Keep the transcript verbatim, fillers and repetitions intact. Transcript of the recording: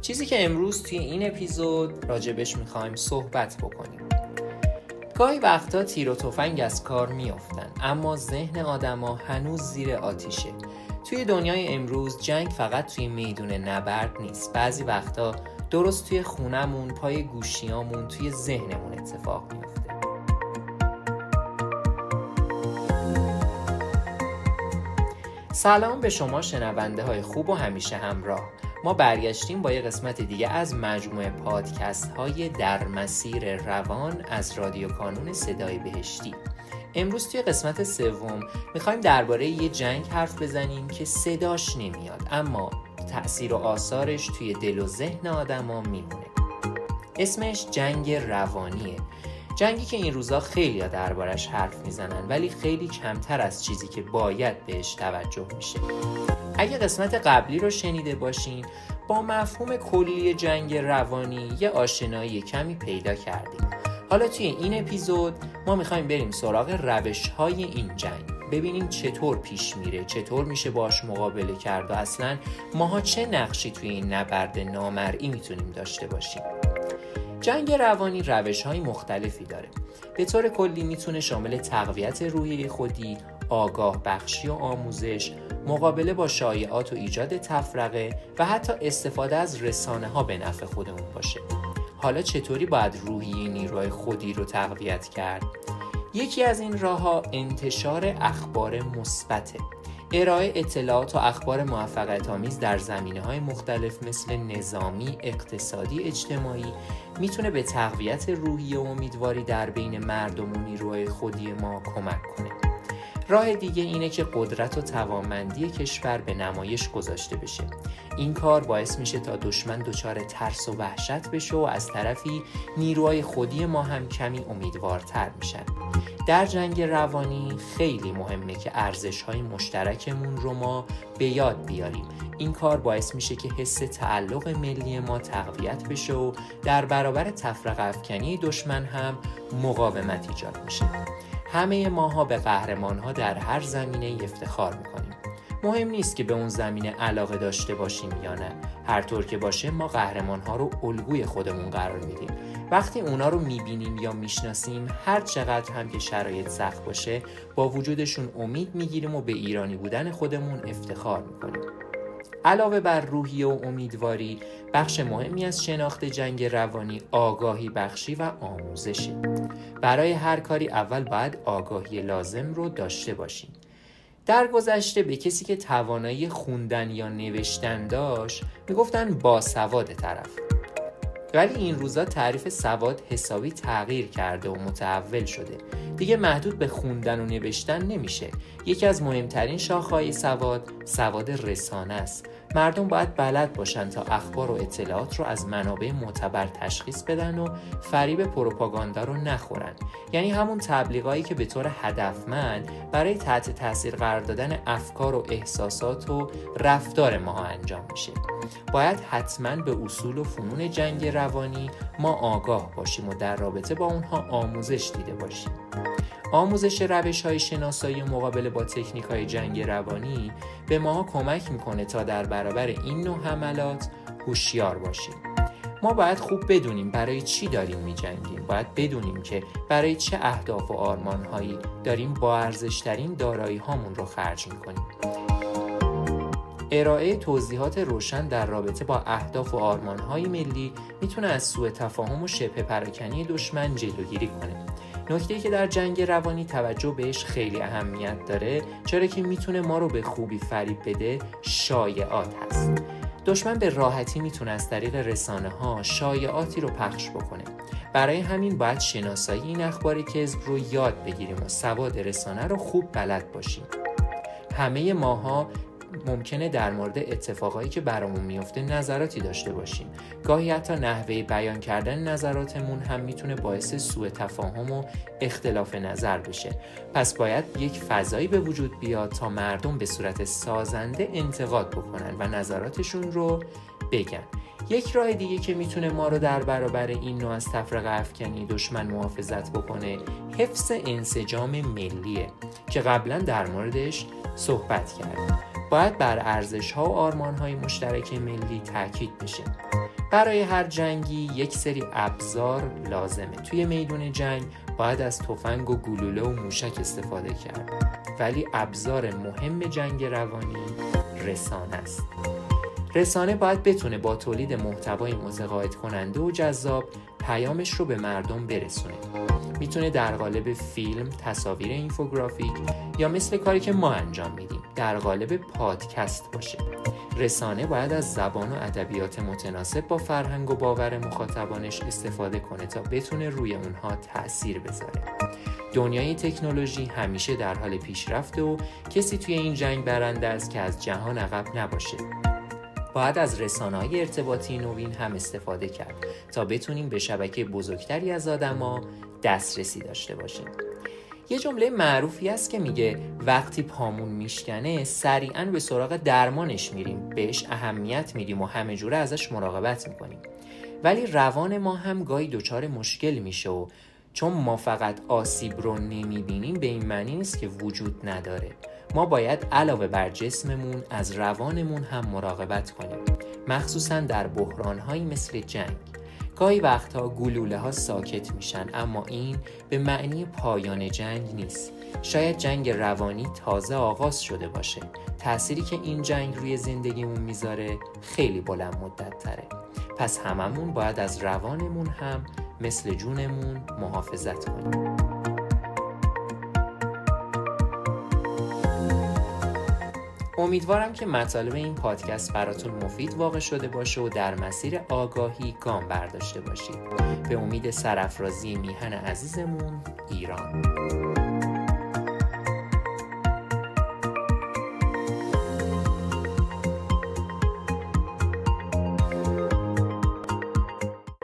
چیزی که امروز توی این اپیزود راجبش میخوایم صحبت بکنیم. گاهی وقتا تیر و تفنگ از کار میافتن، اما ذهن آدما هنوز زیر آتیشه. توی دنیای امروز جنگ فقط توی میدون نبرد نیست. بعضی وقتا درست توی خونمون، پای گوشیامون، توی ذهنمون اتفاق میفته. سلام به شما شنونده های خوب و همیشه همراه. ما برگشتیم با یه قسمت دیگه از مجموعه پادکست های در مسیر روان از رادیو کانون صدای بهشتی. امروز توی قسمت سوم میخوایم درباره یه جنگ حرف بزنیم که صداش نمیاد، اما تأثیر و آثارش توی دل و ذهن آدما میمونه. اسمش جنگ روانیه. جنگی که این روزا خیلی ها دربارش حرف میزنن، ولی خیلی کمتر از چیزی که باید بهش توجه میشه. اگه قسمت قبلی رو شنیده باشین، با مفهوم کلی جنگ روانی یه آشنایی کمی پیدا کردیم. حالا توی این اپیزود ما میخوایم بریم سراغ روش‌های این جنگ، ببینیم چطور پیش میره، چطور میشه باش مقابله کرد و اصلاً ماها چه نقشی توی این نبرد نامرئی میتونیم داشته باشیم. جنگ روانی روش‌های مختلفی داره. به طور کلی میتونه شامل تقویت روحیه خودی، آگاه بخشی و آموزش، مقابله با شایعات و ایجاد تفرقه و حتی استفاده از رسانه ها به نفع خودمون باشه. حالا چطوری باید روحیه نیروی خودی رو تقویت کرد؟ یکی از این راه‌ها انتشار اخبار مثبته. ارائه اطلاعات و اخبار موفقیت‌آمیز در زمینه‌های مختلف مثل نظامی، اقتصادی، اجتماعی میتونه به تقویت روحیه و امیدواری در بین مردم و نیروهای خودی ما کمک کنه. راه دیگه اینه که قدرت و توانمندی کشور به نمایش گذاشته بشه. این کار باعث میشه تا دشمن دچار ترس و وحشت بشه و از طرفی نیروهای خودی ما هم کمی امیدوارتر میشن. در جنگ روانی خیلی مهمه که ارزش‌های مشترکمون رو ما به یاد بیاریم. این کار باعث میشه که حس تعلق ملی ما تقویت بشه و در برابر تفرقه افکنی دشمن هم مقاومت ایجاد میشه. همه ماها به قهرمان‌ها در هر زمینه افتخار میکنیم. مهم نیست که به اون زمینه علاقه داشته باشیم یا نه. هر طور که باشه ما قهرمان‌ها رو الگوی خودمون قرار میدیم. وقتی اونا رو میبینیم یا میشناسیم، هر چقدر هم که شرایط سخت باشه با وجودشون امید میگیریم و به ایرانی بودن خودمون افتخار میکنیم. علاوه بر روحیه و امیدواری، بخش مهمی از شناخت جنگ روانی آگاهی بخشی و آموزشه. برای هر کاری اول باید آگاهی لازم رو داشته باشیم. در گذشته به کسی که توانایی خوندن یا نوشتن داشت میگفتن باسواد طرف. ولی این روزا تعریف سواد حسابی تغییر کرده و متحول شده. دیگه محدود به خوندن و نوشتن نمیشه. یکی از مهمترین شاخه‌های سواد، سواد رسانه است. مردم باید بلد باشن تا اخبار و اطلاعات رو از منابع معتبر تشخیص بدن و فریب پروپاگاندا رو نخورن. یعنی همون تبلیغایی که به طور هدفمند برای تحت تاثیر قرار دادن افکار و احساسات و رفتار ما انجام میشه. باید حتما به اصول و فنون جنگ روانی ما آگاه باشیم و در رابطه با اونها آموزش دیده باشیم. آموزش روش‌های شناسایی مقابله با تکنیک‌های جنگ روانی به ما کمک میکنه تا در برابر این نوع حملات هوشیار باشیم. ما باید خوب بدونیم برای چی داریم می‌جنگیم. باید بدونیم که برای چه اهداف و آرمان‌هایی داریم با ارزش‌ترین دارایی‌هامون رو خرج می‌کنیم. ارائه توضیحات روشن در رابطه با اهداف و آرمان‌های ملی میتونه از سوء تفاهم و شبه پراکنی دشمن جلوگیری کنه. نکته‌ای که در جنگ روانی توجه بهش خیلی اهمیت داره، چرا که میتونه ما رو به خوبی فریب بده، شایعات هست. دشمن به راحتی میتونه از طریق رسانه ها شایعاتی رو پخش بکنه. برای همین باید شناسایی این اخبار کذب رو یاد بگیریم و سواد رسانه رو خوب بلد باشیم. همه ماها ممکنه در مورد اتفاقایی که برامون میفته نظراتی داشته باشیم. گاهی حتی نحوه بیان کردن نظراتمون هم میتونه باعث سوء تفاهم و اختلاف نظر بشه. پس باید یک فضایی به وجود بیاد تا مردم به صورت سازنده انتقاد بکنن و نظراتشون رو بگن. یک راه دیگه که میتونه ما رو در برابر این نوع از تفرقه افکنی دشمن محافظت بکنه، حفظ انسجام ملیه که قبلا در موردش صحبت کردیم. باید بر ارزش‌ها و آرمان‌های مشترک ملی تاکید بشه. برای هر جنگی یک سری ابزار لازمه. توی میدون جنگ باید از تفنگ و گلوله و موشک استفاده کرد، ولی ابزار مهم جنگ روانی رسانه است. رسانه باید بتونه با تولید محتوای متقاعد کننده و جذاب پیامش رو به مردم برسونه. میتونه در قالب فیلم، تصاویر اینفوگرافیک یا مثل کاری که ما انجام میدیم در قالب پادکست باشه. رسانه باید از زبان و ادبیات متناسب با فرهنگ و باور مخاطبانش استفاده کنه تا بتونه روی اونها تأثیر بذاره. دنیای تکنولوژی همیشه در حال پیشرفته و کسی توی این جنگ برنده است که از جهان عقب نباشه. باید از رسانه‌های ارتباطی نوین هم استفاده کرد تا بتونیم به شبکه بزرگتری از آدما دسترسی داشته باشیم. یه جمله معروفی هست که میگه وقتی پامون میشکنه سریعاً به سراغ درمانش میریم، بهش اهمیت میدیم و همه جوره ازش مراقبت میکنیم. ولی روان ما هم گاهی دچار مشکل میشه و چون ما فقط آسیب رو نمیبینیم به این معنی نیست که وجود نداره. ما باید علاوه بر جسممون از روانمون هم مراقبت کنیم، مخصوصاً در بحران‌هایی مثل جنگ. گاهی وقتها گلوله ها ساکت میشن، اما این به معنی پایان جنگ نیست. شاید جنگ روانی تازه آغاز شده باشه. تأثیری که این جنگ روی زندگیمون میذاره خیلی بلند مدت تره. پس هممون باید از روانمون هم مثل جونمون محافظت کنیم. امیدوارم که مطالب این پادکست براتون مفید واقع شده باشه و در مسیر آگاهی گام برداشته باشید. به امید سرافرازی میهن عزیزمون ایران.